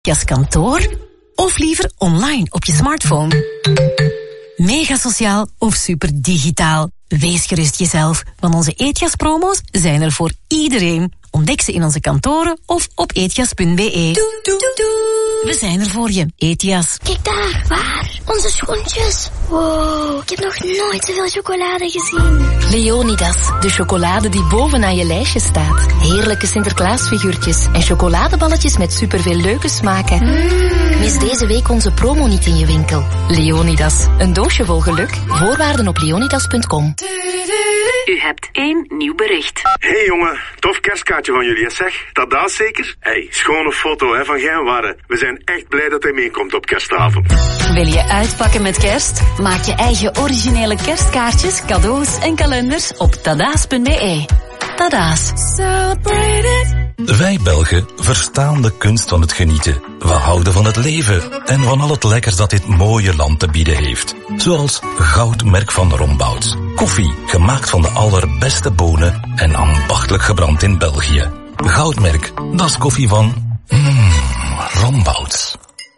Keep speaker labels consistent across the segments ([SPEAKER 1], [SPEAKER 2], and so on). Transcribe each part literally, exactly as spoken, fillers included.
[SPEAKER 1] Ethias kantoor of liever online op je smartphone. Mega sociaal of super digitaal. Wees gerust jezelf, want onze Ethias promo's zijn er voor iedereen. Ontdek ze in onze kantoren of op ethias punt b e. We zijn er voor je, Ethias.
[SPEAKER 2] Kijk daar, waar? Onze schoentjes. Wow, ik heb nog nooit zoveel chocolade gezien.
[SPEAKER 3] Leonidas, de chocolade die bovenaan je lijstje staat. Heerlijke Sinterklaasfiguurtjes en chocoladeballetjes met superveel leuke smaken. Mm. Mis deze week onze promo niet in je winkel. Leonidas, een doosje vol geluk. Voorwaarden op leonidas punt com.
[SPEAKER 1] U hebt één nieuw bericht.
[SPEAKER 4] Hey jongen, tof kerstkaartje van jullie, hè, zeg. Dat daas zeker? Hey, schone foto hè, van Gein Warre. We zijn echt blij dat hij meekomt op kerstavond.
[SPEAKER 1] Wil je uitpakken met kerst? Maak je eigen originele kerstkaartjes, cadeaus en kalenders op tadaas punt b e. Tadaas.
[SPEAKER 5] Wij Belgen verstaan de kunst van het genieten. We houden van het leven en van al het lekkers dat dit mooie land te bieden heeft. Zoals Goudmerk van Rombouts. Koffie, gemaakt van de allerbeste bonen en ambachtelijk gebrand in België. Goudmerk, dat is koffie van mm, Rombouts.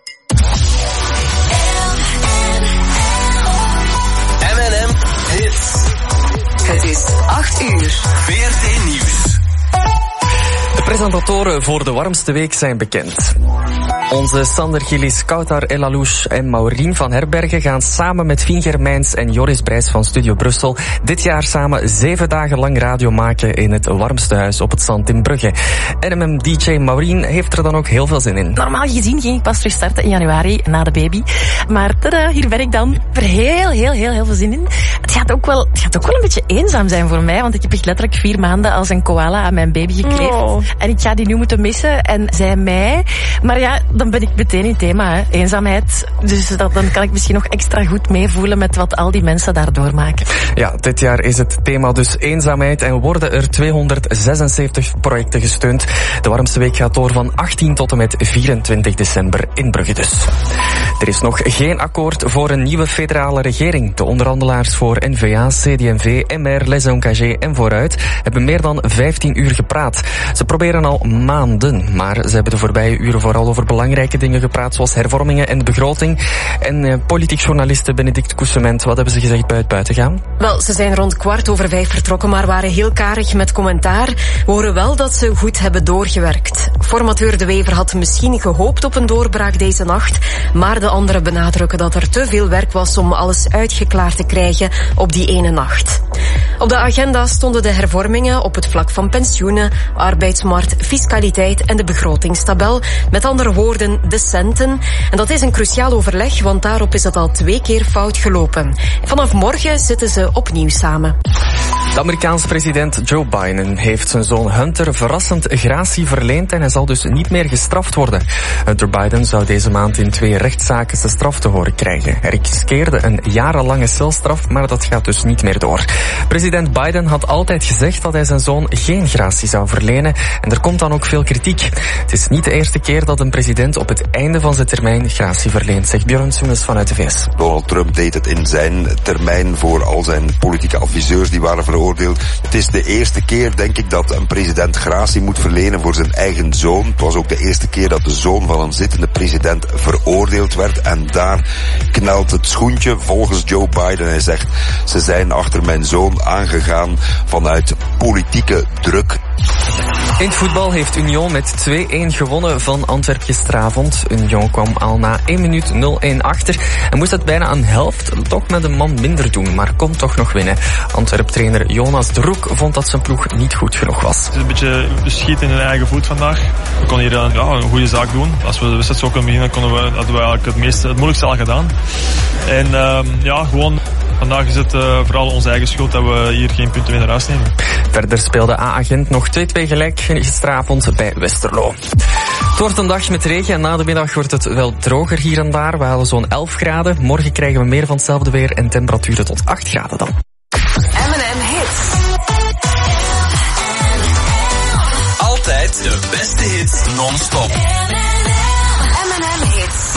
[SPEAKER 6] M en M Hits.
[SPEAKER 1] Het is acht uur.
[SPEAKER 6] V R T Nieuws.
[SPEAKER 7] De presentatoren voor de warmste week zijn bekend. Onze Sander Gillis, Kautar Elalouche en Maureen van Herbergen gaan samen met Fien Germijns en Joris Brijs van Studio Brussel dit jaar samen zeven dagen lang radio maken in het warmste huis op het Zand in Brugge. N M M-D J Maureen heeft er dan ook heel veel zin in.
[SPEAKER 8] Normaal gezien ging ik pas terug starten in januari na de baby. Maar tada, hier ben ik dan. Ik heb er heel, heel, heel, heel veel zin in. Het gaat ook wel, het gaat ook wel een beetje eenzaam zijn voor mij, want ik heb echt letterlijk vier maanden als een koala aan mijn baby gekleefd. Oh. En ik ga die nu moeten missen en zij mij. Maar ja, dan ben ik meteen in thema, hè. Eenzaamheid. Dus dat, dan kan ik misschien nog extra goed meevoelen met wat al die mensen daar doormaken.
[SPEAKER 7] Ja, dit jaar is het thema dus eenzaamheid en worden er tweehonderdzesenzeventig projecten gesteund. De warmste week gaat door van achttien tot en met vierentwintig december in Brugge dus. Er is nog geen akkoord voor een nieuwe federale regering. De onderhandelaars voor N V A, C D en V, M R, Les Engagés en Vooruit hebben meer dan vijftien uur gepraat. Ze proberen al maanden, maar ze hebben de voorbije uren vooral over belangrijke dingen gepraat, zoals hervormingen en de begroting. En uh, politiek journaliste Benedict Coussement, wat hebben ze gezegd bij het buitengaan?
[SPEAKER 9] Wel, ze zijn rond kwart over vijf vertrokken, maar waren heel karig met commentaar. We horen wel dat ze goed hebben doorgewerkt. Formateur De Wever had misschien gehoopt op een doorbraak deze nacht, maar de anderen benadrukken dat er te veel werk was om alles uitgeklaard te krijgen op die ene nacht. Op de agenda stonden de hervormingen op het vlak van pensioenen, arbeidsmarkt, fiscaliteit en de begrotingstabel. Met andere woorden, de centen. En dat is een cruciaal overleg, want daarop is het al twee keer fout gelopen. Vanaf morgen zitten ze opnieuw samen.
[SPEAKER 7] De Amerikaanse president Joe Biden heeft zijn zoon Hunter verrassend gratie verleend en hij zal dus niet meer gestraft worden. Hunter Biden zou deze maand in twee rechtszaken zijn straf te horen krijgen. Hij riskeerde een jarenlange celstraf, maar dat gaat dus niet meer door. President Biden had altijd gezegd dat hij zijn zoon geen gratie zou verlenen en er komt dan ook veel kritiek. Het is niet de eerste keer dat een president op het einde van zijn termijn gratie verleent, zegt Björn Sumes vanuit de V S.
[SPEAKER 10] Donald Trump deed het in zijn termijn voor al zijn politieke adviseurs die waren veroordeeld. Het is de eerste keer, denk ik, dat een president gratie moet verlenen voor zijn eigen zoon. Het was ook de eerste keer dat de zoon van een zittende president veroordeeld werd. En daar knelt het schoentje volgens Joe Biden. Hij zegt, ze zijn achter mijn zoon aangegaan vanuit politieke druk.
[SPEAKER 7] In het voetbal heeft Union met twee-één gewonnen van Antwerp gisteravond. Union kwam al na één minuut nul-één achter en moest het bijna een helft toch met een man minder doen, maar kon toch nog winnen. Antwerp-trainer Jonas de Roek vond dat zijn ploeg niet goed genoeg was.
[SPEAKER 11] Het is een beetje schieten in hun eigen voet vandaag. We konden hier ja, een goede zaak doen. Als we de wedstrijd zo kunnen beginnen, konden we, hadden we eigenlijk het, meeste, het moeilijkste al gedaan. En uh, ja, gewoon vandaag is het uh, vooral onze eigen schuld dat we hier geen punten meer naar huis nemen.
[SPEAKER 7] Verder speelde A-agent nog twee-twee gelijk gisteravond bij Westerlo. Het wordt een dag met regen en na de middag wordt het wel droger hier en daar. We halen zo'n elf graden. Morgen krijgen we meer van hetzelfde weer en temperaturen tot acht graden dan.
[SPEAKER 6] M en M Hits. Altijd de beste hits non-stop.
[SPEAKER 3] M en M Hits.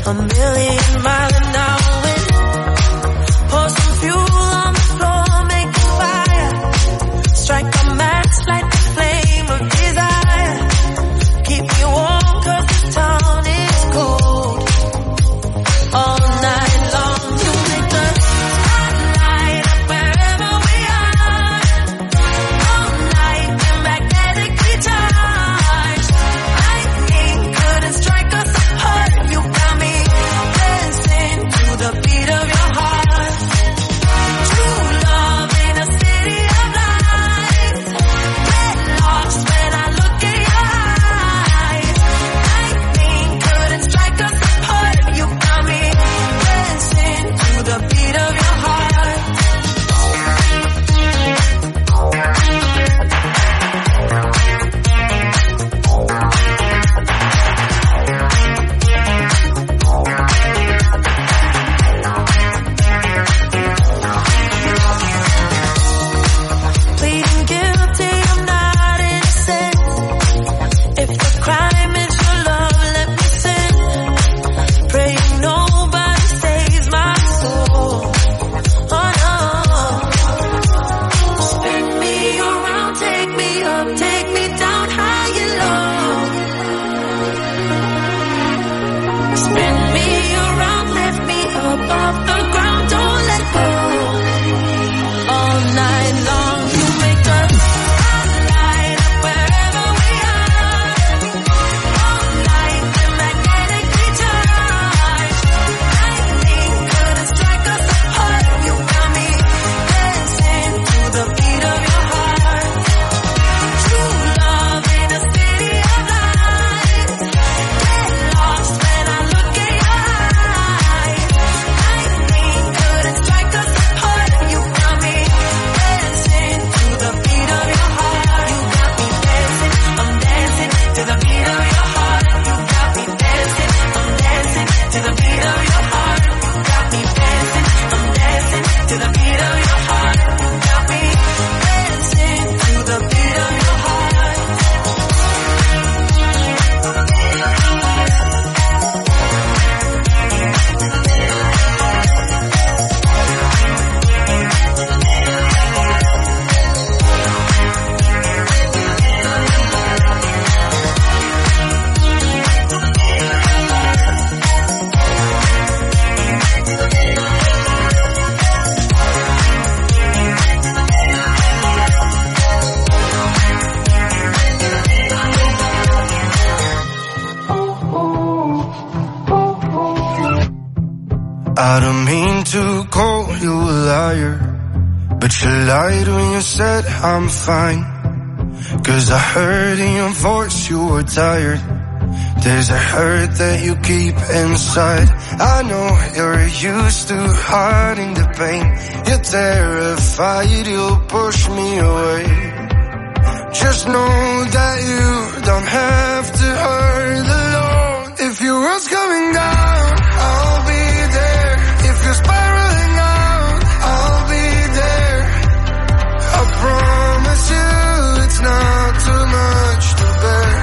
[SPEAKER 12] a million miles an hour wind. Pour some fuel on the floor, make a fire. Strike a match, light the flame of desire. Keep me warm 'cause this town is cold. All night long you make the spotlight up wherever we are. All night we're magnetically charged. Lightning couldn't strike us apart. You got me dancing to the beat of your heart. True love in a city of lights. Get lost when I look in your eyes. Lightning couldn't strike us apart. You got me dancing to the beat of your heart. Pleading guilty, I'm not innocent. If the crime is your love, let me sin. Praying nobody saves my soul. Oh no. Spin me around, take me up, take me down high and low. Spin me around, lift me up off the ground, don't let go. All night long you make the spotlight up wherever we are. All night we're magnetically charged. Lightning couldn't strike us apart. You got me dancing to the beat of your heart. True love in a city of lights. Get lost when I look in your eyes. Lightning couldn't strike us apart. You got me dancing to the beat of your heart. You got me dancing, I'm dancing to the beat of your heart. You got me dancing, I'm dancing to the beat of your heart. You got me dancing, I'm dancing to the beat of your heart. You got me dancing to the beat of your heart.
[SPEAKER 13] I don't mean to call you a liar, but you lied when you said I'm fine. 'Cause I heard in your voice you were tired. There's a hurt that you keep inside. I know you're used to hiding the pain. You're terrified you'll push me away. Just know that you don't have to hurt alone. If your world's coming down, I'll be there. If you're spiraling out, I'll be there. I promise you it's not too much to bear.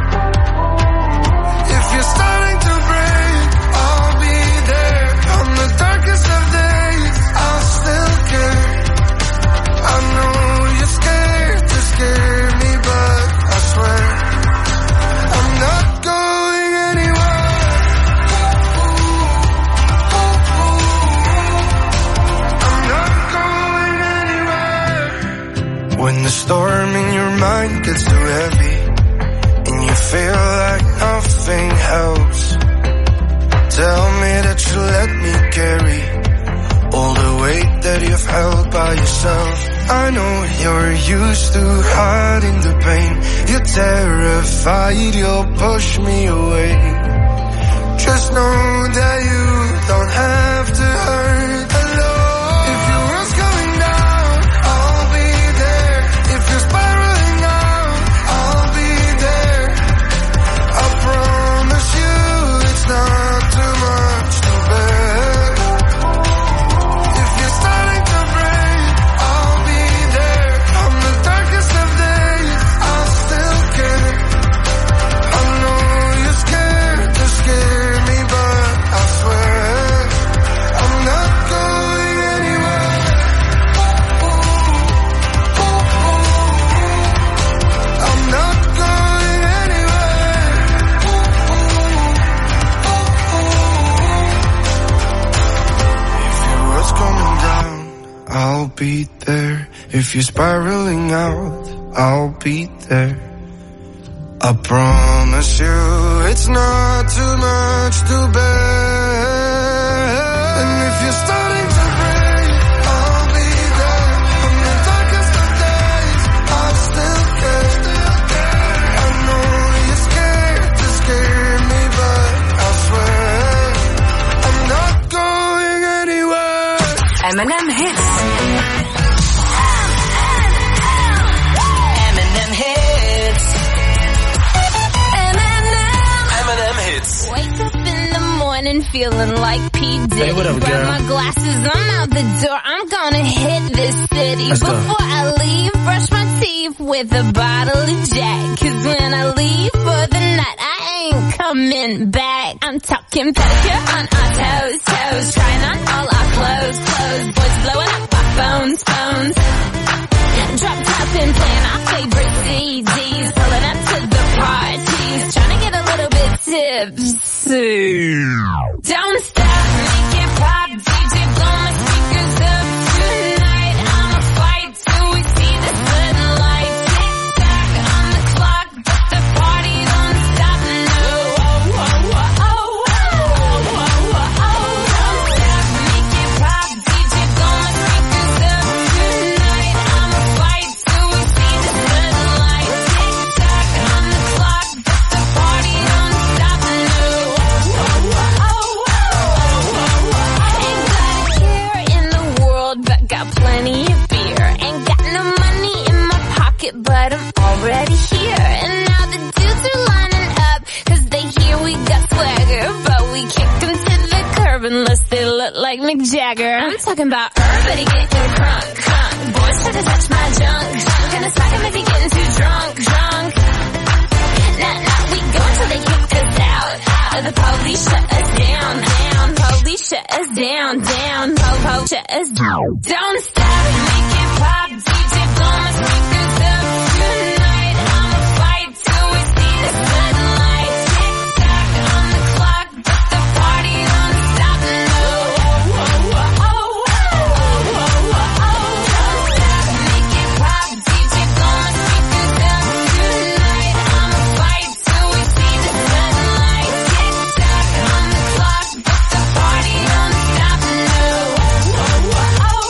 [SPEAKER 13] If you're starting to break, I'll be there. On the darkest of days, I'll still care. I know you're scared to scare me, but I swear I'm not going anywhere. I'm not going anywhere. When the storm in your mind gets too heavy and you feel like nothing helps, tell me that you let me carry all the weight that you've held by yourself. I know you're used to hiding the pain. You're terrified you'll push me away. Just know that you don't have to hurt alone. If your world's coming down, I'll be there. If you're spiraling out, I'll be there. I promise you it's not too much to bear. If you're starting to break, I'll be there. On the darkest of days, I'll still care. I know you're scared to scare me, but I I'll be there. If you're spiraling out, I'll be there. I promise you it's not too much to bear. And if you're starting to break, I'll be there. On the darkest of days, I'll still care. I know you're scared to scare me, but I swear I'm not going anywhere.
[SPEAKER 3] M and M Hits.
[SPEAKER 14] Wake up in the morning feeling like P. Diddy.
[SPEAKER 15] Hey, what up,
[SPEAKER 14] Grab
[SPEAKER 15] girl?
[SPEAKER 14] my glasses, I'm out the door. I'm gonna hit this city.
[SPEAKER 15] Let's go.
[SPEAKER 14] Before I leave, brush my teeth with a bottle of Jack. Cause when I leave for the night, I ain't coming back. I'm talking pedicure on our toes, toes. Trying on all our clothes, clothes. Boys blowing up our phones, phones. Drop top and playing our favorite C Ds. Pulling up to the parties. Trying to get a little bit tipsy. Don't stop, make it pop. D J blow my speakers up tonight. I'ma fight till we see the sunlight. Tick tock on the clock, but the party don't stop. No, oh, oh, oh, oh, oh, oh, oh, oh. Don't stop, make it pop. D J blow my speakers up tonight. I'ma fight till we see the sunlight. Tick tock on the clock, but the party don't stop. No, oh, oh, oh, oh, oh, oh. Ain't got a care in the world, but got plenty of beer. Ain't got no money in my pocket, but I'm already here. And now the dudes are lining up, cause they hear we got swagger. But we kick them to the curb unless they look like Mick Jagger. I'm talking about everybody getting crunk, crunk. Boys try to touch my junk, junk. Gonna smack him if he getting too drunk, drunk. Nah, nah, we go until they kick us out, out. The police shut us down, down. Police shut us down, down. Po, po, shut us down. Don't stop, make it pop. D J blow my speakers up tonight. I'ma fight till we see the sunlight. Tick tock on the clock, but the party don't stop. No, oh, oh, oh, oh, oh, oh, oh, oh. Don't stop, make it pop. D J blow my speakers up tonight. I'ma fight till we see the sunlight. Tick tock on the clock, but the party don't stop. No, oh, oh, oh, oh,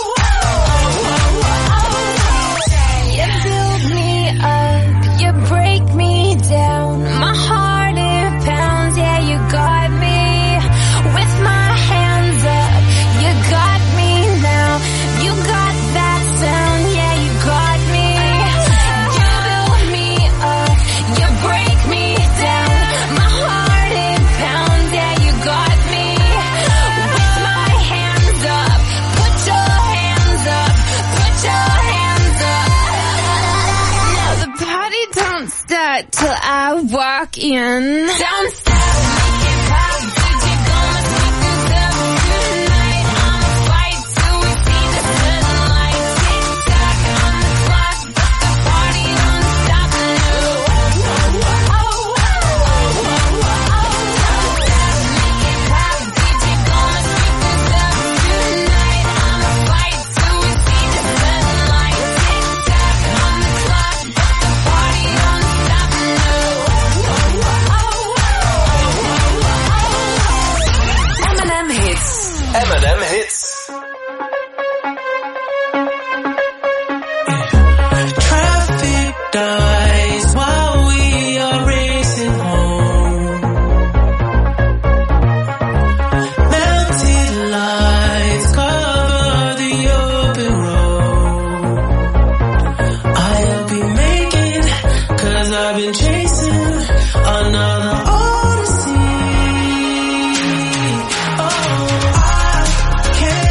[SPEAKER 14] oh, oh, oh. You build me up, you break me down. My heart it pounds, yeah, you got me. With my hands up, you got me now. You got that sound, yeah, you got me. You build me up, you break me down. My heart it pounds, yeah, you got me. With my hands up, put your hands up, put your hands up. Now the party don't start till I walk in. Don't stop, make it pop. D J blow my speakers up tonight. I'ma fight till we see the sunlight. Tick tock on the clock, but the party don't stop. No, oh, oh, oh, oh, oh, oh, oh. Don't stop, make it pop. D J blow my speakers up tonight. I'ma fight till we see the sunlight. Tick tock on the clock, but the party don't stop. No, oh, oh, oh, oh, oh, oh.
[SPEAKER 3] M and M Hits.
[SPEAKER 6] M and M Hits.
[SPEAKER 15] Traffic dies while we are racing home. Melted lights cover the open road. I'll be making, cause I've been chasing another odyssey. Oh, I can't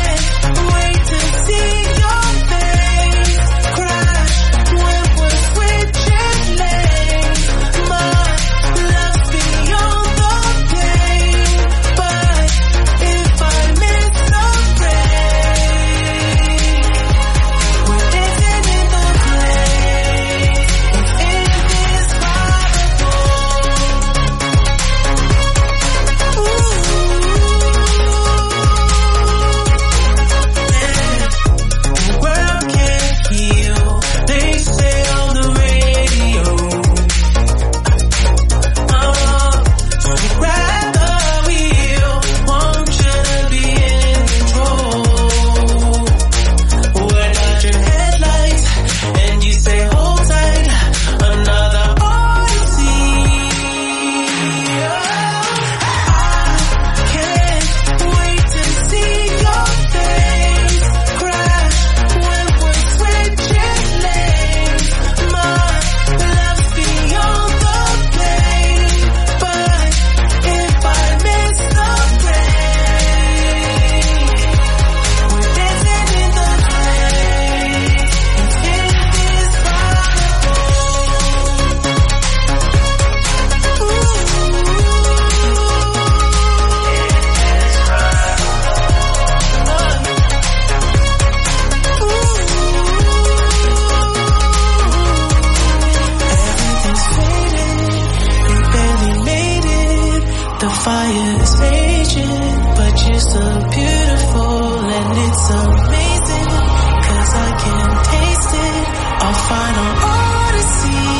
[SPEAKER 15] so beautiful and it's amazing, 'cause I can taste it. I'll find an odyssey.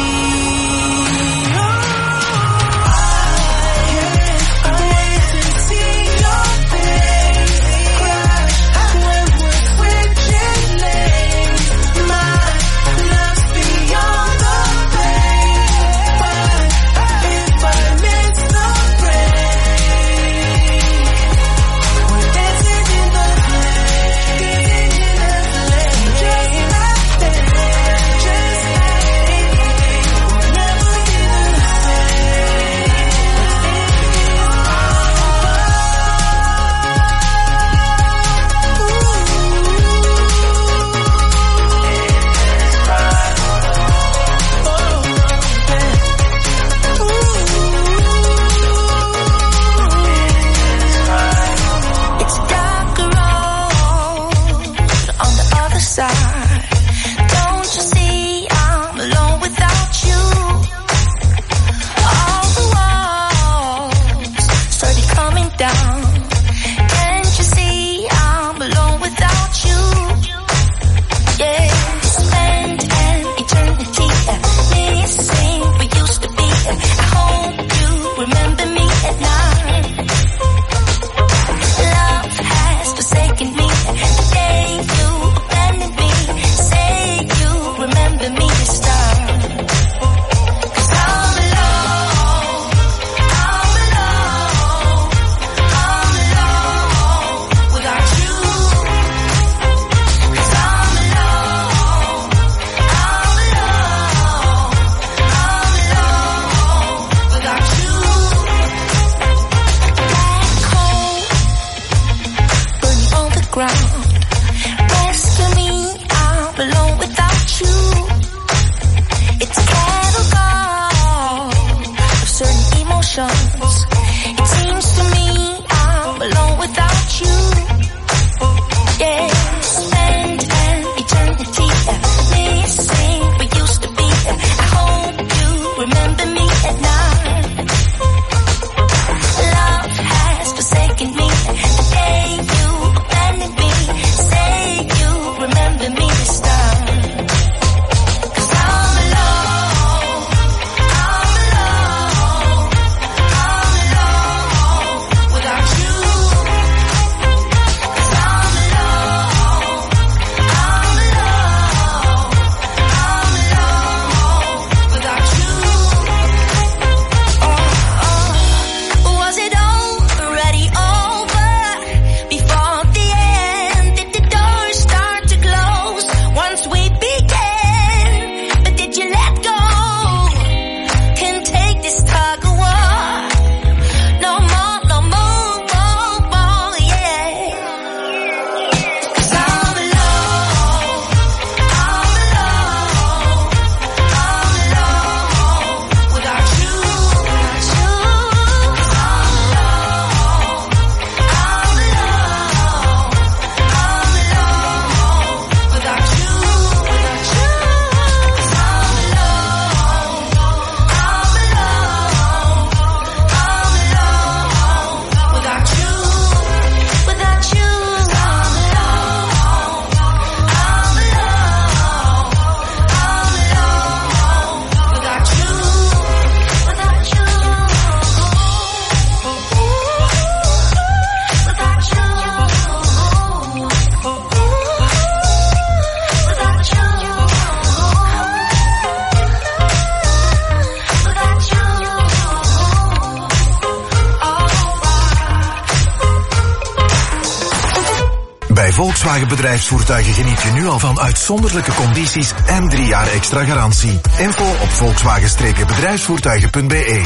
[SPEAKER 16] Bij Volkswagen Bedrijfsvoertuigen geniet je nu al van uitzonderlijke condities en drie jaar extra garantie. Info op volkswagen bedrijfsvoertuigen punt b e.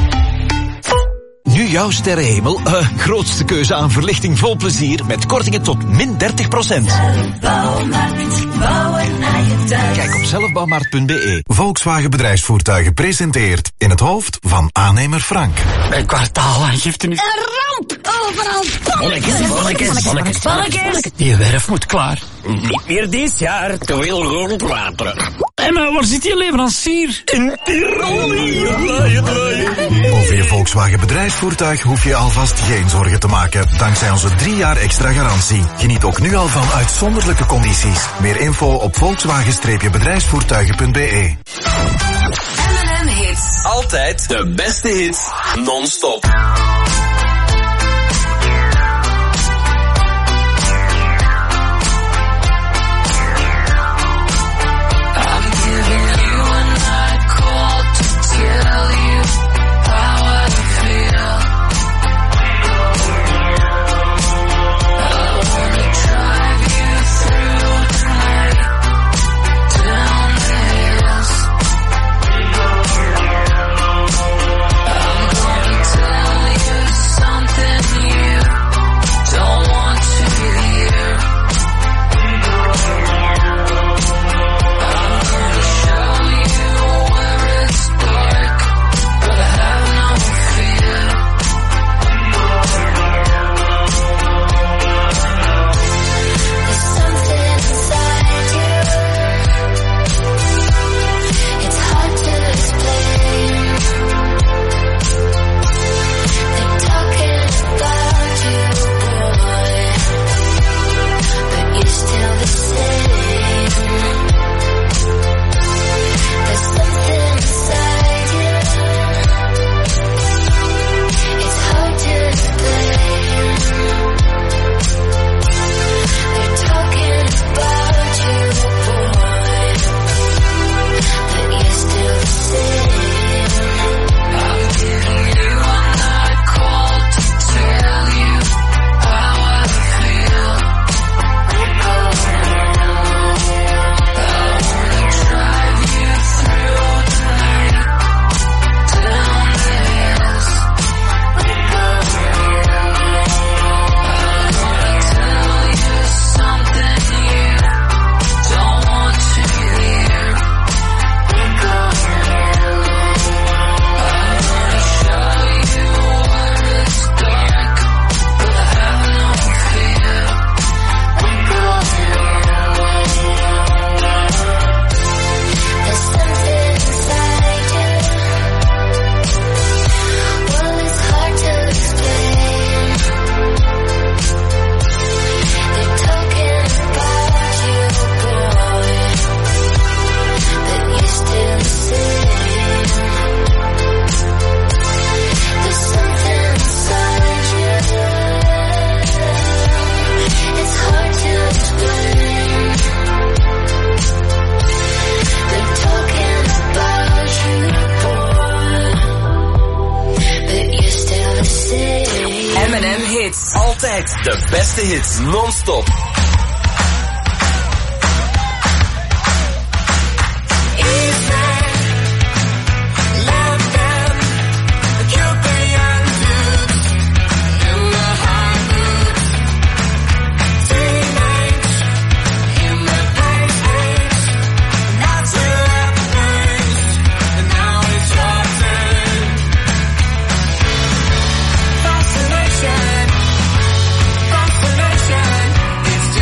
[SPEAKER 17] Nu jouw sterrenhemel, uh, grootste keuze aan verlichting vol plezier met kortingen tot min dertig procent.
[SPEAKER 12] Zelfbouwmarkt, bouwen aan je thuis.
[SPEAKER 17] Kijk op zelfbouwmarkt punt b e.
[SPEAKER 16] Volkswagen Bedrijfsvoertuigen presenteert in het hoofd van aannemer Frank.
[SPEAKER 18] Een kwartaalaangifte is...
[SPEAKER 12] Een ramp! Overal
[SPEAKER 18] Bonnekes, bonnekes, bonnekes, bonnekes. Die werf moet klaar. Niet meer dit jaar, te veel rondwateren. Emma, waar zit je leverancier? In Tirol.
[SPEAKER 16] Voor je Volkswagen bedrijfsvoertuig hoef je alvast geen zorgen te maken, dankzij onze drie jaar extra garantie. Geniet ook nu al van uitzonderlijke condities. Meer info op volkswagen bedrijfsvoertuigen punt b e.
[SPEAKER 6] M en M Hits. Altijd de beste hits, non-stop. De beste hits, non-stop.
[SPEAKER 12] It's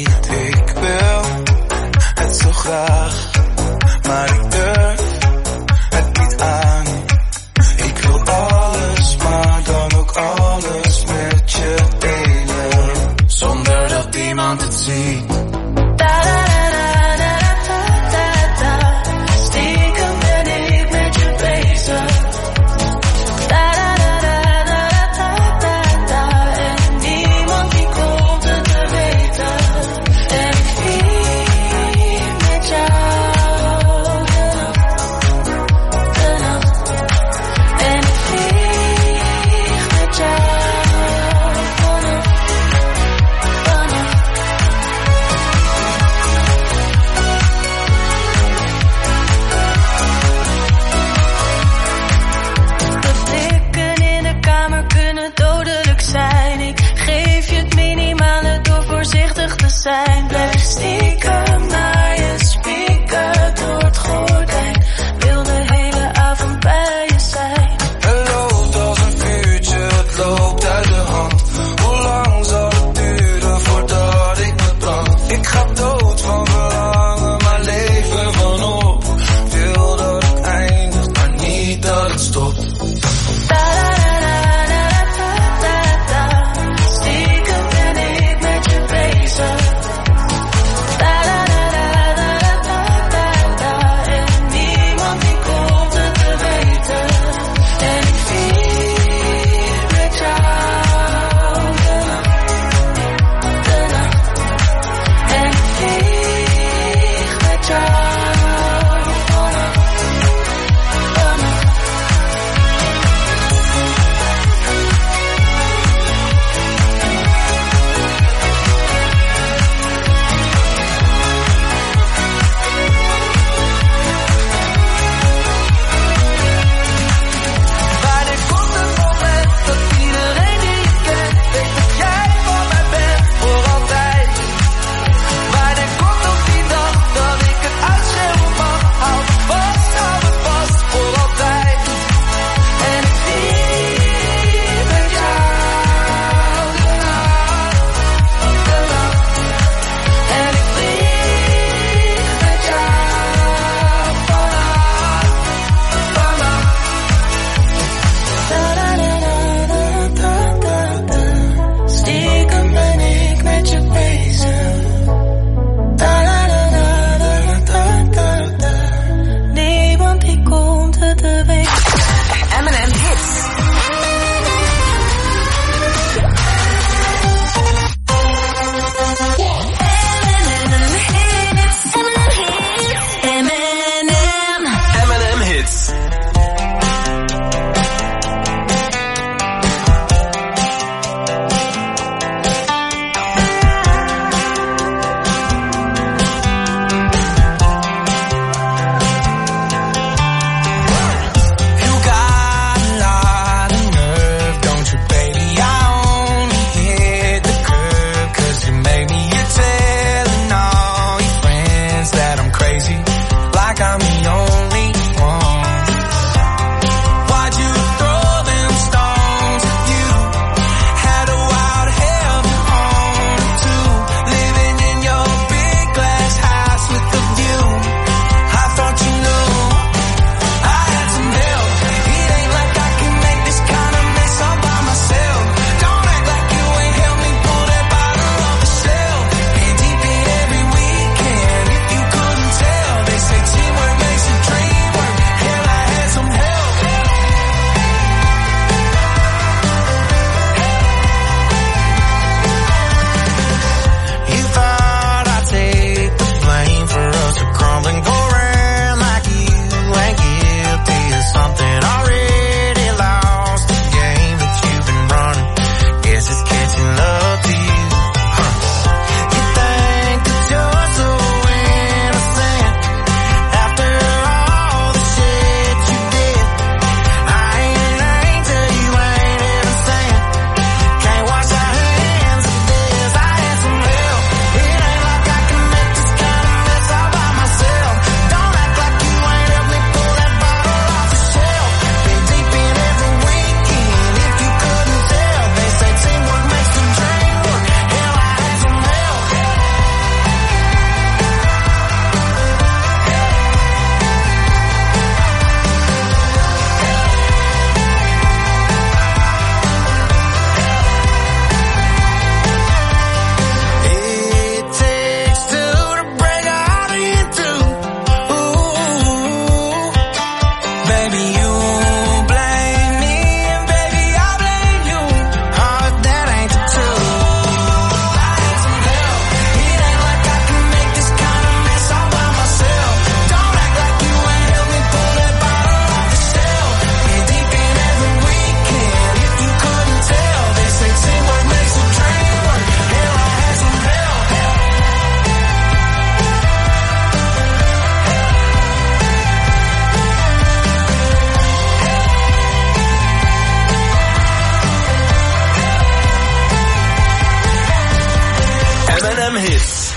[SPEAKER 13] niet. Ik wil het zo graag, maar ik durf het niet aan. Ik wil alles, maar dan ook alles met je delen, zonder dat iemand het ziet. Stiekem ben ik met je bezig. En niemand die komt het te weten. En ik vlieg met jou de nacht, de nacht. En ik vlieg met jou vannacht, vannacht. De blikken in de kamer kunnen dodelijk zijn. Ik geef je het minimale door voorzichtig te zijn. Blijf stiekem naar je spieken door het gordijn. Wil de hele avond bij je zijn. Het loopt als een vuurtje, het loopt uit de hand. Hoe lang zal het duren voordat ik me brand? Ik ga dood van verlangen, maar leven vanop. Wil dat het eindigt, maar niet dat het stopt. Stiekem ben ik met je bezig.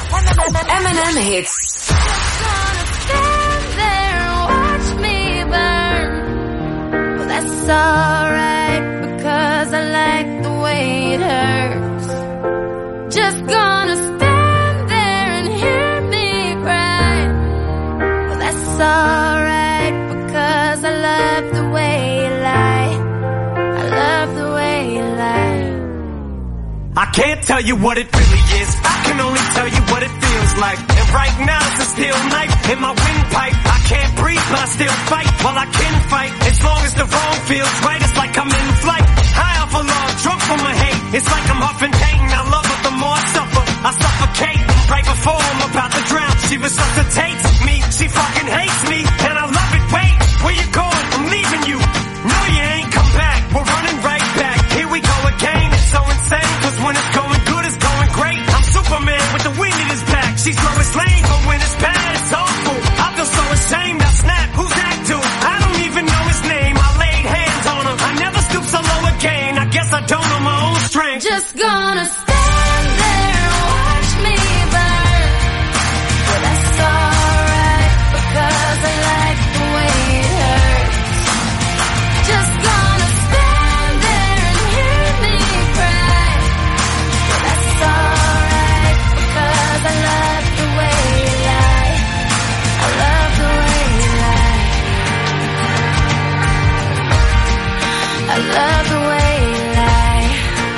[SPEAKER 6] M and M Hits.
[SPEAKER 12] Stand there and watch me burn. Well, that's alright because I like the way it hurts. Just gonna stand there and hear me cry. Well, that's alright because I love the way you lie. I love the way you lie.
[SPEAKER 19] I can't tell you what it really is. I can only tell you what it feels like. And right now it's a steel knife in my windpipe. I can't breathe, but I still fight. While I can fight, as long as the wrong feels right, it's like I'm in flight. High off a log, drunk from my hate. It's like I'm huffing pain. I love her, the more I suffer, I suffocate. Right before I'm about to drown, she resuscitates me. She fucking hates me, and I love it. Wait, where you going? I'm leaving you. No, you ain't come back. We're running right back. Here we go again. It's so insane, cause when it's going good, it's going great. I'm Superman with the wind in his back. She's Lois Lane, but when it's bad, it's awful. I feel so ashamed. I snap. Who's that dude? I don't even know his name. I laid hands on him. I never stoop so low again. I guess I don't know my own strength.
[SPEAKER 12] Just gonna stand there and watch me burn. Well, that's alright because I like the way it hurts. Just gonna stand there and hear me cry. Well, that's alright because I love the way you lie. I love the way you lie. I love the way you lie.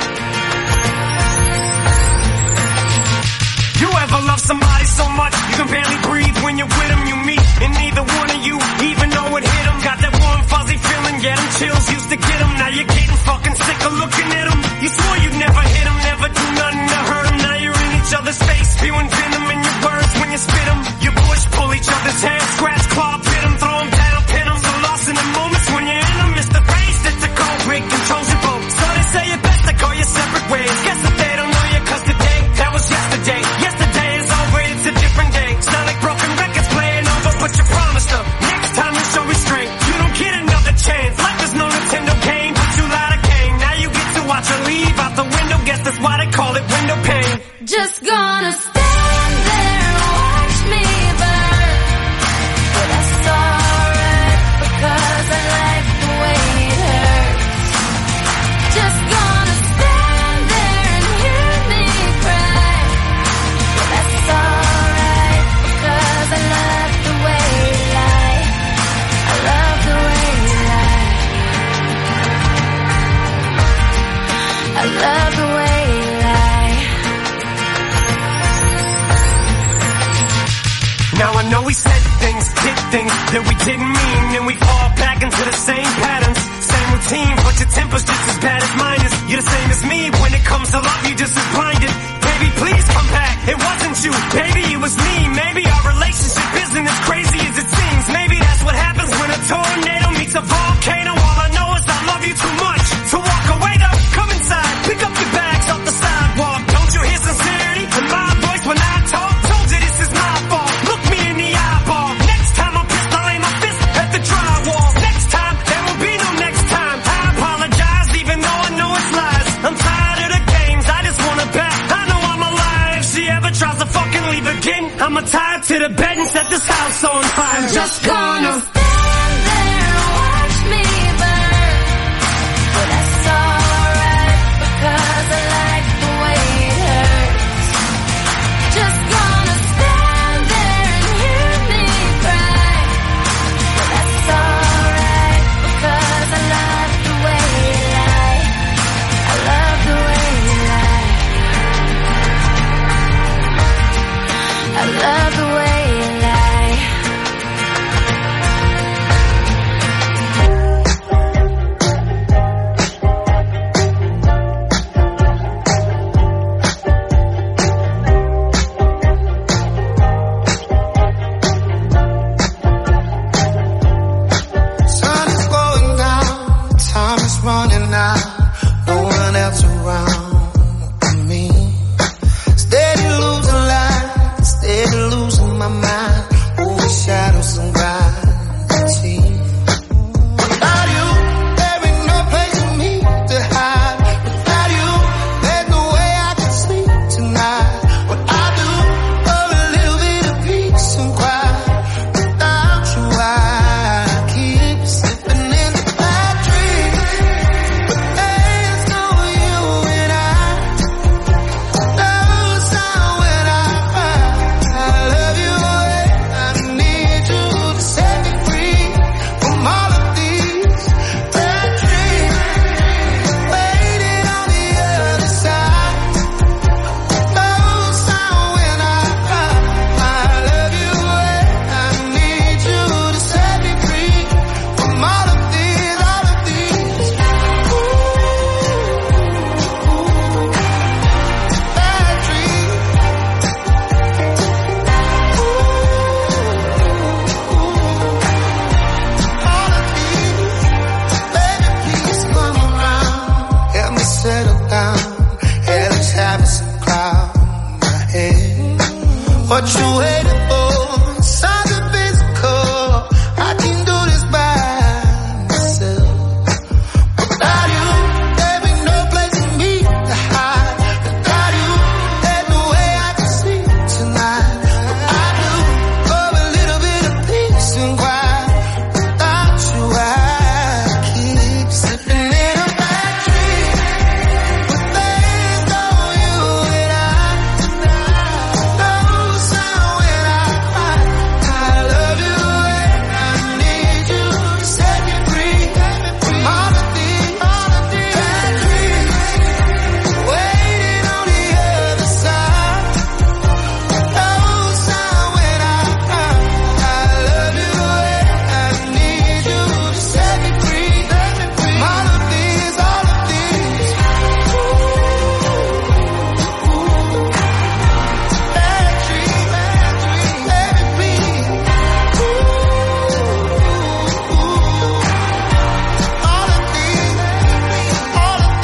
[SPEAKER 19] You ever love somebody so much you can barely breathe when you're with them? You meet and neither one of you even know it hit them. Got that warm fuzzy feeling, yeah, them chills used to get them. Now you're getting fucking sick of looking at them. You swore you'd never hit them, never do nothing to hurt them. Now you're in each other's face, spewing venom in your words when you spit them. You push, pull each other's hair, scratch, claw, pit them, throw them down, pin them. So lost in the moments when you're in them, it's the race that's a cold break, controls your boat. So they say it best to go your separate ways. Guess that they don't know you cause today, that was yesterday. Yesterday is over, it's a different day. It's not like broken records playing over, but you promised them. Next time you show restraint, you don't get another chance. Life is no Nintendo game, but you lied again. Now you get to watch her leave out the window, guess that's why they call it window pane.
[SPEAKER 12] Just gonna stand there and watch me burn. But that's alright because I like the way it hurts. Just gonna stand there and hear me cry. But that's alright because I love the way you lie. I love the way you lie. I love the way you lie.
[SPEAKER 19] Now I know we said things, did things that we didn't mean, and we fall back into the same patterns, same routine, but your temper's just as bad as mine is. You're the same as me, when it comes to love, you're just as blinded. Baby, please come back, it wasn't you, baby, it was me. Maybe our relationship isn't as crazy as it seems. Maybe that's what happens when a tornado meets a volcano. All I know is I love you too much to walk away though. Come inside, pick up your bags off the sidewalk. Don't you hear sincerity in my voice when I talk? Told you this is my fault. Look me in the eyeball. Next time I'm pissed, I'll aim my fist at the drywall. Next time, there will be no next time. I apologize even though I know it's lies. I'm tired of the games, I just wanna bet. I know I'm alive. If she ever tries to fucking leave again, I'ma tie her to the bed and set this house on fire. Just gonna
[SPEAKER 12] stand there and watch me burn. But that's alright because I like the way it hurts. Just gonna stand there and hear me cry. But that's alright because I love the way you lie. I love the way you lie. I love the way you lie.
[SPEAKER 13] Sun is going down, time is running out, no one else around me. Steady losing light, steady losing What you waiting for? Something physical. I can do this by myself. Without you, there be no place for me to hide. Without you, there's no way I can sleep tonight. I do for a little bit of peace and quiet. Without you, I keep slipping in a bad dream. With things on you and I no sound when I cry. I love you and I need you to set me free from all of these, all of these bad dreams. Waiting on the other side. No sound when I cry. I love you and I need you to set me free from all of these, all of these bad dreams, bad dreams. Let me be. All of these, all of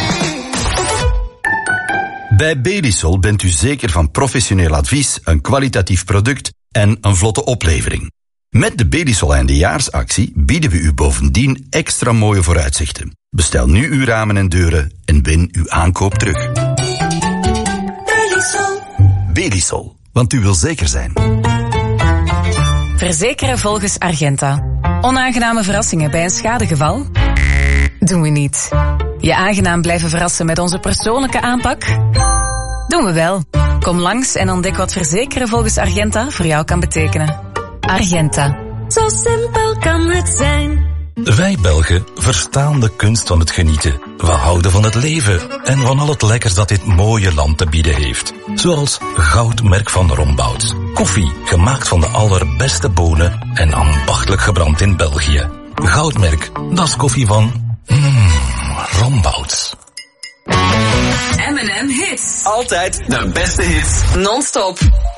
[SPEAKER 13] these.
[SPEAKER 20] Bij Belisol bent u zeker van professioneel advies, een kwalitatief product en een vlotte oplevering. Met de Belisol eindejaarsactie bieden we u bovendien extra mooie vooruitzichten. Bestel nu uw ramen en deuren en win uw aankoop terug.
[SPEAKER 12] Belisol.
[SPEAKER 20] Belisol, want u wil zeker zijn.
[SPEAKER 21] Verzekeren volgens Argenta. Onaangename verrassingen bij een schadegeval? Doen we niet. Je aangenaam blijven verrassen met onze persoonlijke aanpak? Doen we wel. Kom langs en ontdek wat verzekeren volgens Argenta voor jou kan betekenen. Argenta.
[SPEAKER 12] Zo simpel kan het zijn.
[SPEAKER 5] Wij Belgen verstaan de kunst van het genieten. We houden van het leven en van al het lekkers dat dit mooie land te bieden heeft. Zoals Goudmerk van Rombouts. Koffie, gemaakt van de allerbeste bonen en ambachtelijk gebrand in België. Goudmerk, dat is koffie van mm, Rombouts.
[SPEAKER 6] M en M Hits. Altijd de beste hits.
[SPEAKER 21] Non-stop.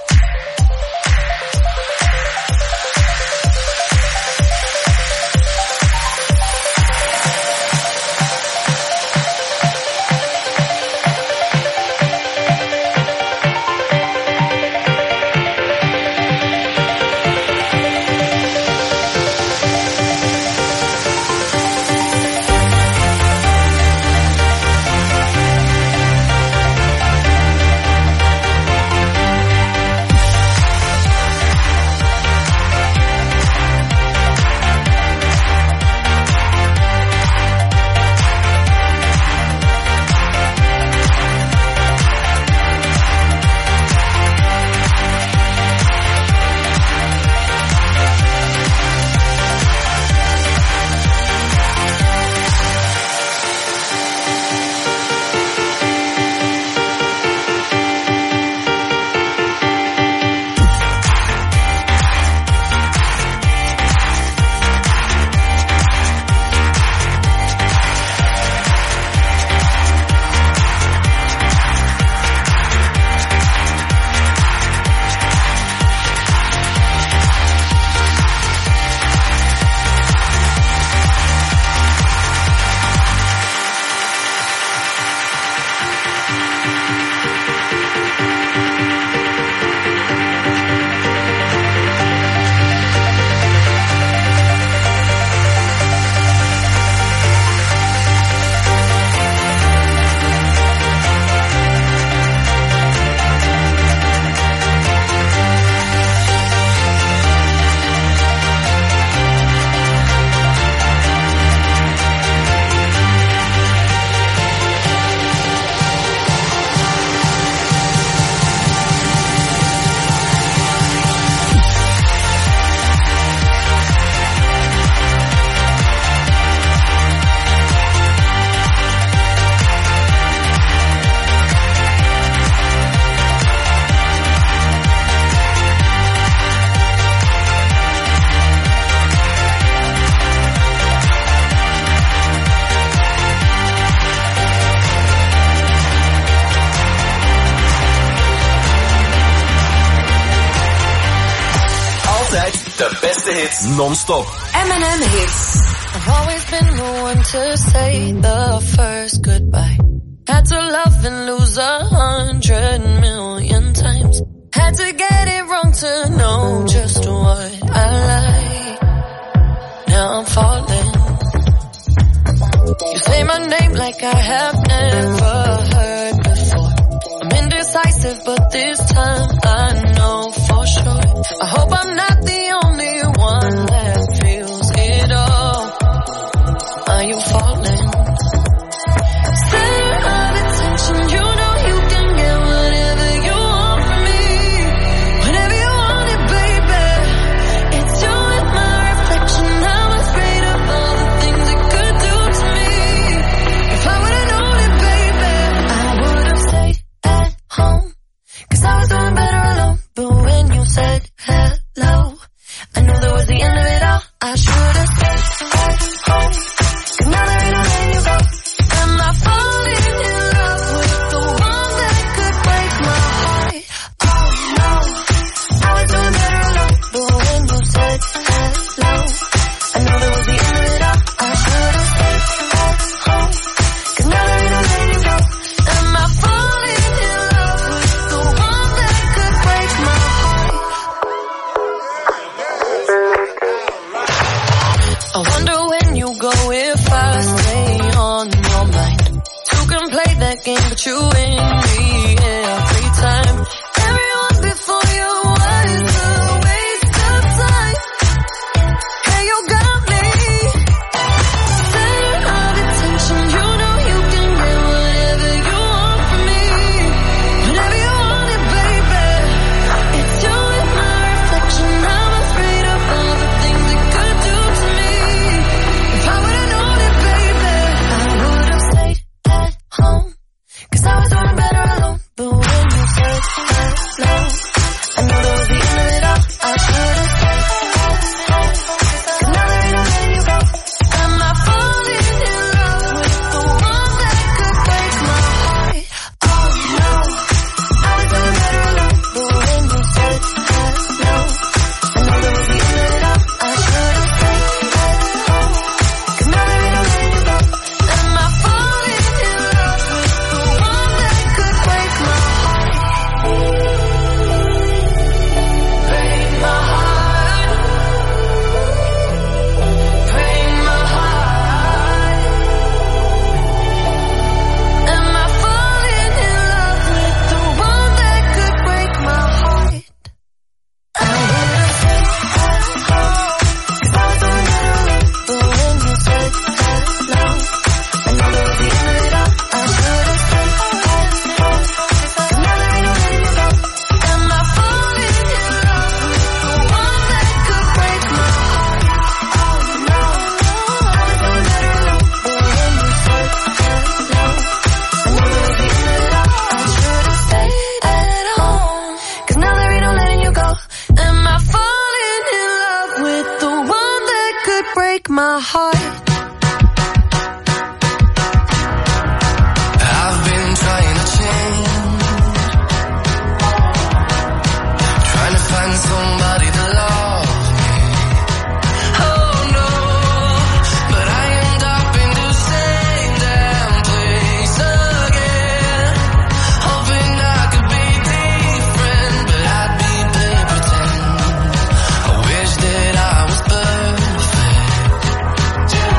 [SPEAKER 6] De beste hits non-stop.
[SPEAKER 12] M en M Hits. I've always been the one to say the first goodbye. Had to love and lose a hundred million times. Had to get it wrong I have never heard before. I'm indecisive, but this time I know for sure. I hope I'm not the only one that feels it all. Are you falling? Center of attention, you know you can get whatever you want from me. Whenever you want it, baby. It's you and my reflection. I'm afraid of all the things it could do to me. If I would've known it, baby, I would've stayed at home. Cause I was doing better alone. But when you said hello, I knew that was the end of it all. I should've stayed at home. Cause now there ain't no letting you go. Am I falling in love with the one that could break my heart? Oh no, I was doing better alone. But when you said hello, I knew that was the end of it all. I should've stayed at home. Cause now there ain't no letting you go. Am I falling in love with the one that could break my heart? I wonder when you go if I stay on your mind. Two can play that game, but you win me every time. Everyone before you was a waste of time. Hey, you got me. Center of attention, you know you can get whatever you want from me. Whenever you want it, baby. It's you and my reflection. I'm afraid of all the things it could do to me. If I would've known it, baby, I would've stayed at home. Cause I was doing better alone. But when you said hello, I knew that was the end of it all. I should've stayed at home. Cause now there ain't no letting you go. Am I falling in love with the one that could break my heart? Oh no, I was doing better alone. But when you said hello, I knew that was the end of it all. I should've stayed at home. Cause now there ain't no letting you go. Am I falling in love with the one that could break my heart? Break my heart. Break my heart. Am I falling in love with the one that could break my heart? I would've stayed at home. Cause I was doing better alone. But when you said hello, I knew that was the end of it all. I should've stayed at home. Cause now there ain't no letting you go. Am I falling in love with the one that could break my heart? Oh no, I was doing better alone. But when you said hello, I knew that was the end of it all. I should've stayed at home. Cause now there ain't no letting you go. Am I falling in love with the one that could break my heart?
[SPEAKER 13] I've been trying to change, trying to find somebody to love me. Oh no, but I end up in the same damn place again. Hoping I could be different, but I'd be play pretend. I wish that I was perfect.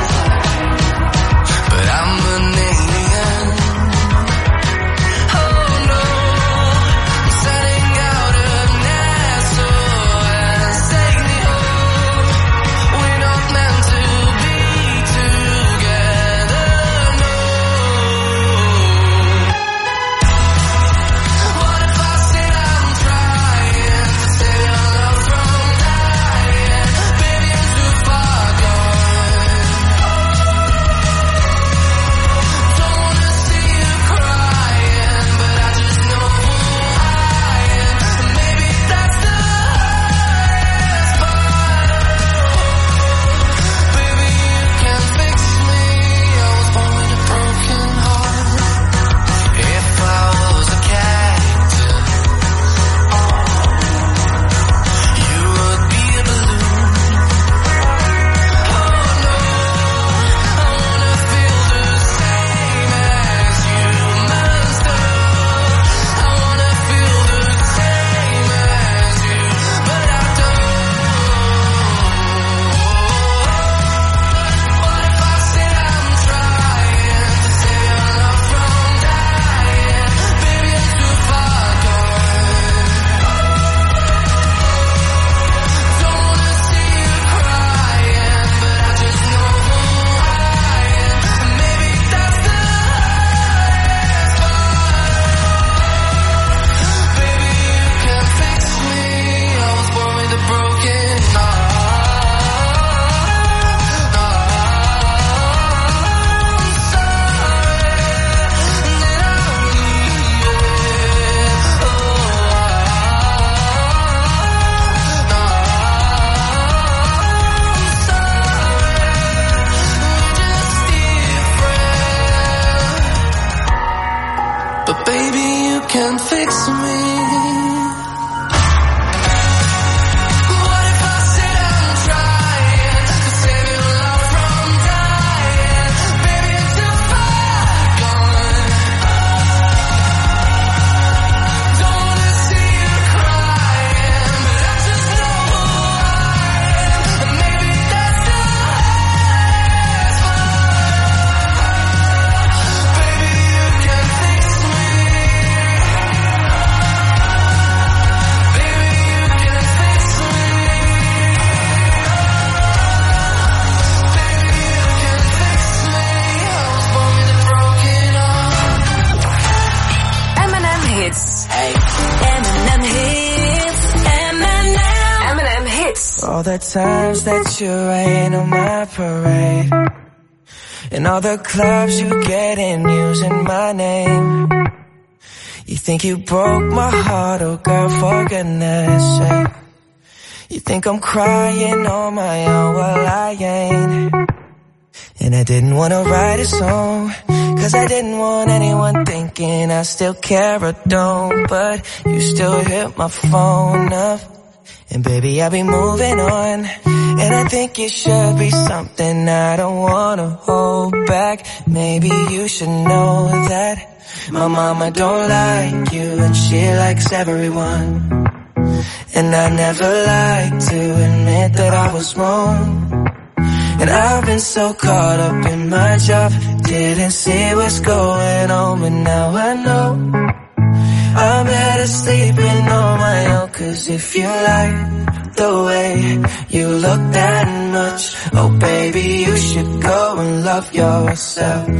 [SPEAKER 21] hits.
[SPEAKER 13] All the times that you rain on my parade, and all the clubs you get in using my name. You think you broke my heart, oh girl, for goodness sake. You think I'm crying on my own, well I ain't. And I didn't wanna write a song, cause I didn't want anyone thinking I still care or don't. But you still hit my phone up, and baby I'll be moving on. And I think it should be something I don't wanna hold back. Maybe you should know that my mama don't like you, and she likes everyone. And I never like to admit that I was wrong. And I've been so caught up in my job, didn't see what's going on, but now I know I'm better sleeping on my own. Cause if you like the way you look that much, oh baby you should go and love yourself.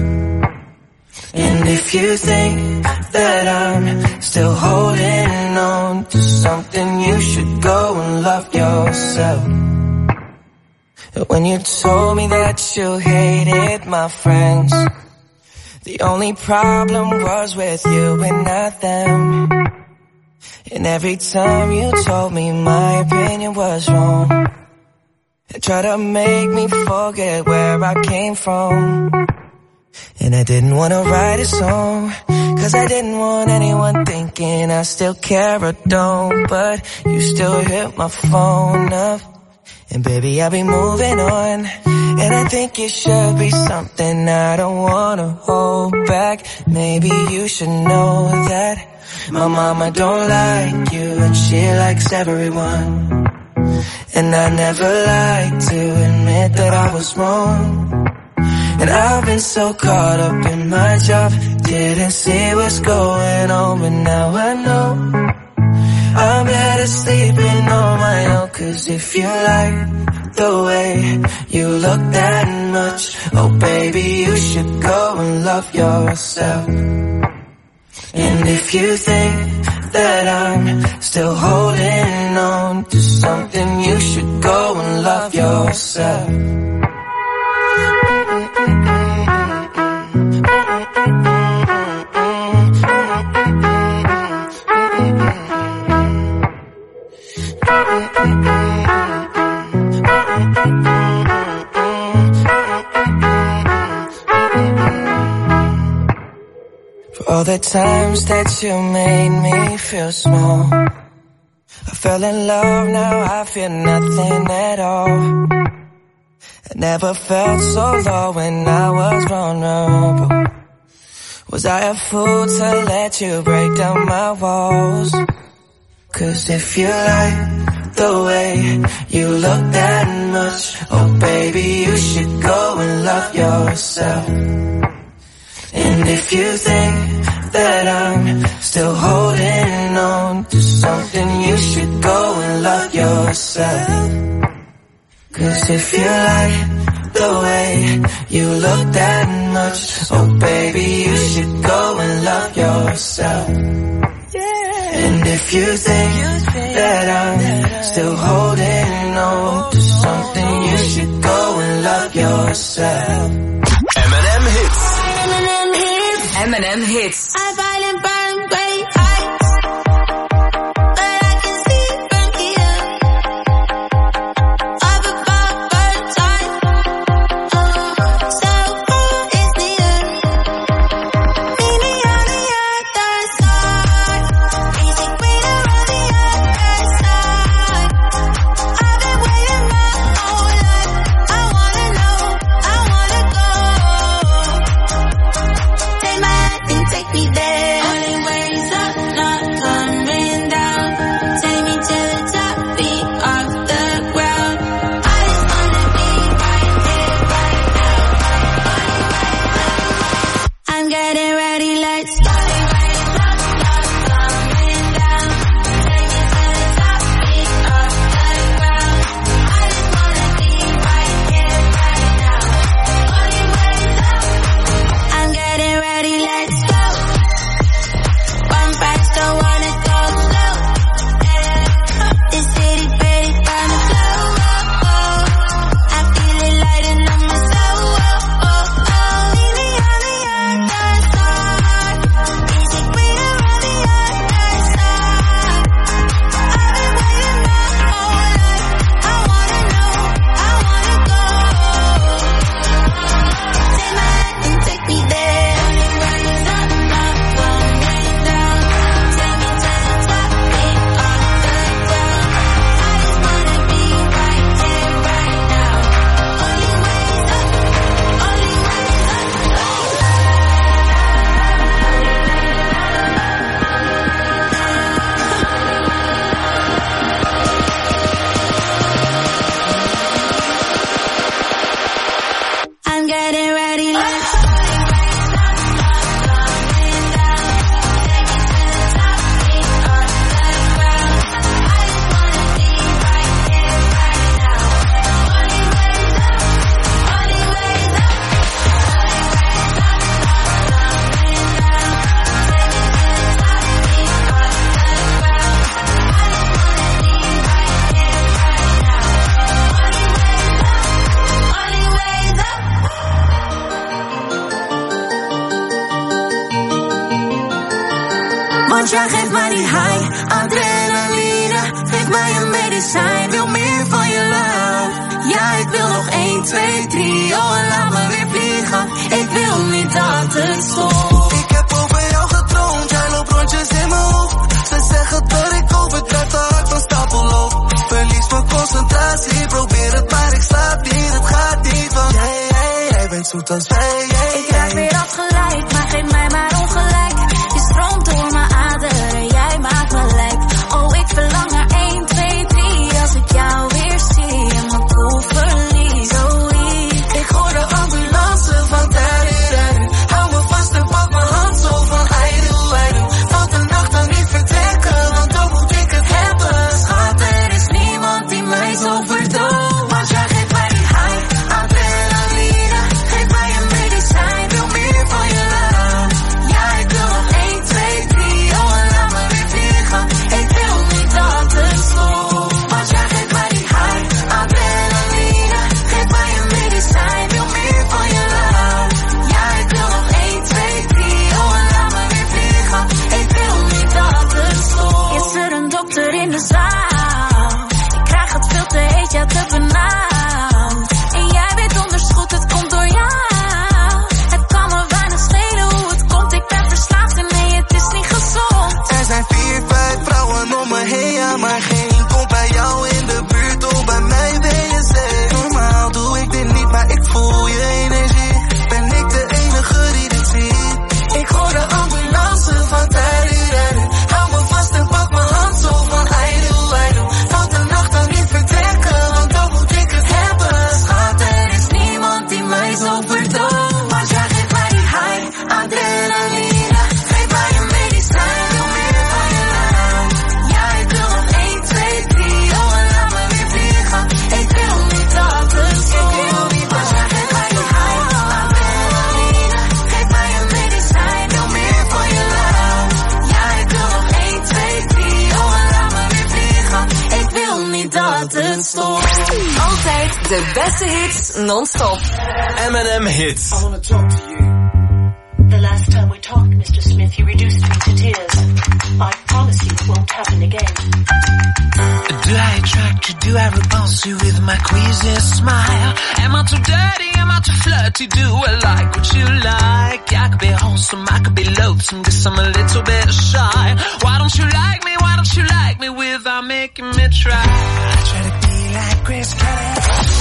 [SPEAKER 13] And if you think that I'm still holding on to something, you should go and love yourself. When you told me that you hated my friends, the only problem was with you and not them. And every time you told me my opinion was wrong, and tried to make me forget where I came from. And I didn't want to write a song, cause I didn't want anyone thinking I still care or don't. But you still hit my phone up, and baby I'll be moving on. And I think it should be something I don't want to hold back. Maybe you should know that my mama don't like you, and she likes everyone. And I never like to admit that I was wrong. And I've been so caught up in my job, didn't see what's going on, but now I know I'm better sleeping on my own. Cause if you like the way you look that much, oh baby you should go and love yourself. And if you think that I'm still holding on to something, you should go and love yourself. For all the times that you made me feel small, I fell in love, now I feel nothing at all. I never felt so low when I was vulnerable. Was I a fool to let you break down my walls? Cause if you like the way you look that much, oh baby you should go and love yourself. And if you think that I'm still holding on to something, you should go and love yourself. Cause if you like the way you look that much, oh baby you should go and love yourself. And if you think that I'm still holding on to something, you should go and love yourself.
[SPEAKER 6] M and M Hits.
[SPEAKER 14] M and M Hits.
[SPEAKER 6] M and M Hits.
[SPEAKER 14] I violent burn great heights, but I can see from here. Up above bird time, oh, so far is near. Meet me on the other side. Easy greener on the other side. I've been waiting my whole life. I wanna know, I wanna go. Take my hand and take me there.
[SPEAKER 12] Want jij geeft mij die high, adrenaline. Geef mij een medicijn, wil meer van je love. Ja, ik wil nog één, twee, drie, oh en laat me weer vliegen. Ik wil niet dat het stopt.
[SPEAKER 13] Ik heb over jou gedroomd, jij loopt rondjes in mijn hoofd. Ze zeggen dat ik overdrijf, dat ik van stapel loop. Verlies mijn concentratie, probeer het maar ik slaap niet. Het gaat niet, want jij, jij, jij bent zoet als wij. Jij,
[SPEAKER 12] ik raak weer afgeleid, maar geef mij maar ongelijk. Je stroomt door mijn aderen, jij maakt me lijp. Oh, ik verlang naar één, twee, drie. Als ik jou weer zie en mijn koel verlies. Zoiets. Ik hoor de ambulance van Tariren. Hou me vast en pak mijn hand zo van Aidu, Aidu. Tot de nacht dan niet vertrekken, want dan moet ik het hebben. Schat, er is niemand die mij zo verdooft. Want jij geeft mij die high, adrenaline. Geef mij een medicijn, wil meer van je love. Ja, ik wil nog één, twee, drie, oh en laat me weer vliegen. Ik wil niet dat het stopt. Want jij geeft mij die high, adrenaline. Geef mij een medicijn, wil meer van je love. Ja, ik wil nog één, twee, drie, oh en laat me weer vliegen. Ik wil niet dat het stopt. Is er een dokter in de zaal? Ik krijg het veel te heet, ja te benauwd. En jij weet donders goed, het komt door jou. Het kan me weinig schelen hoe het komt, ik ben verslaafd en nee, het is niet gezond.
[SPEAKER 13] Er zijn vier, vijf vrouwen om me heen, ja, maar geen komt bij jou in de buurt. Oh, bij mij ben je safe. Normaal doe ik dit niet, maar ik voel je energie. Ben ik de enige die dit ziet? Ik hoor de ambulance van Tariren. Hou me vast en pak mijn hand zo van Aidu, Aidu. Tot de nacht dan niet vertrekken, want dan moet ik het hebben. Schat, er is niemand die mij zo verdooft. Want jij geeft mij die high, adrenaline. Geef mij een medicijn, wil meer van je love. Ja, ik wil nog één, twee, drie, oh en laat me weer vliegen. Ik wil niet dat het stopt. Want jij geeft mij die high, adrenaline. Geef mij een medicijn, wil meer van je love. Ja, ik wil nog één, twee, drie, oh en laat me weer vliegen. Ik wil niet dat het stopt.
[SPEAKER 9] Altijd de beste hits non-stop.
[SPEAKER 6] M and M Hits.
[SPEAKER 2] I want to talk to you. The last time we talked, Mister Smith, you reduced me to tears. I promise you it won't happen again.
[SPEAKER 22] Do I attract you? Do I repulse you with my queasy smile? Am I too dirty? Am I too flirty? Do I like what you like? I could be wholesome, I could be loathsome, guess I'm a little bit shy. Why don't you like me? Why don't you like me without making me try? I try to be like Grace Kelly.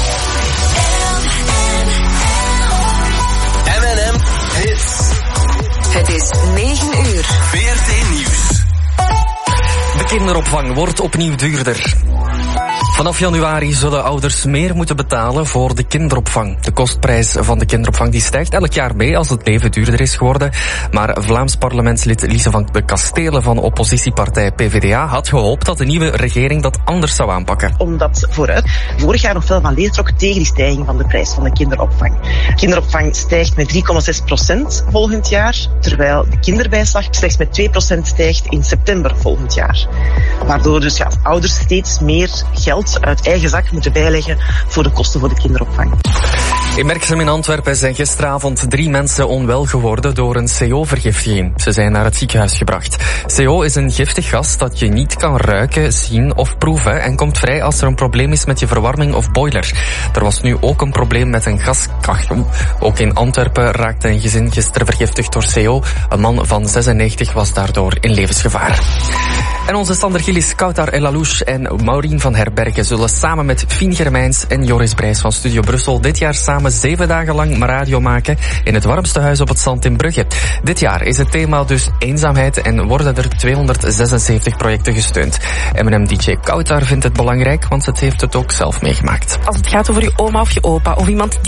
[SPEAKER 6] M and M Hits.
[SPEAKER 9] Het is negen uur.
[SPEAKER 6] V R T Nieuws.
[SPEAKER 7] De kinderopvang wordt opnieuw duurder. Vanaf januari zullen ouders meer moeten betalen voor de kinderopvang. De kostprijs van de kinderopvang die stijgt elk jaar mee als het leven duurder is geworden. Maar Vlaams parlementslid Lise van de Kastelen van oppositiepartij P V D A had gehoopt dat de nieuwe regering dat anders zou aanpakken.
[SPEAKER 23] Omdat vooruit vorig jaar nog veel van leer trok tegen die stijging van de prijs van de kinderopvang. Kinderopvang stijgt met drie komma zes procent volgend jaar, terwijl de kinderbijslag slechts met twee procent stijgt in september volgend jaar. Waardoor dus ja, ouders steeds meer geld uit eigen zak moeten bijleggen voor de kosten voor de kinderopvang.
[SPEAKER 7] In Merksem in Antwerpen zijn gisteravond drie mensen onwel geworden door een C O-vergiftiging. Ze zijn naar het ziekenhuis gebracht. C O is een giftig gas dat je niet kan ruiken, zien of proeven en komt vrij als er een probleem is met je verwarming of boiler. Er was nu ook een probleem met een gaskachel. Ook in Antwerpen raakte een gezin gisteren vergiftigd door C O. Een man van zesennegentig was daardoor in levensgevaar. En onze Sander Gillis, Koutar El Alouche en Maureen van Herbergen zullen samen met Fien Germijns en Joris Brijs van Studio Brussel dit jaar samen zeven dagen lang radio maken in het warmste huis op het Zand in Brugge. Dit jaar is het thema dus eenzaamheid en worden er tweehonderdzesenzeventig projecten gesteund. M and M D J Koutar vindt het belangrijk, want het heeft het ook zelf meegemaakt.
[SPEAKER 8] Als het gaat over je oma of je opa of iemand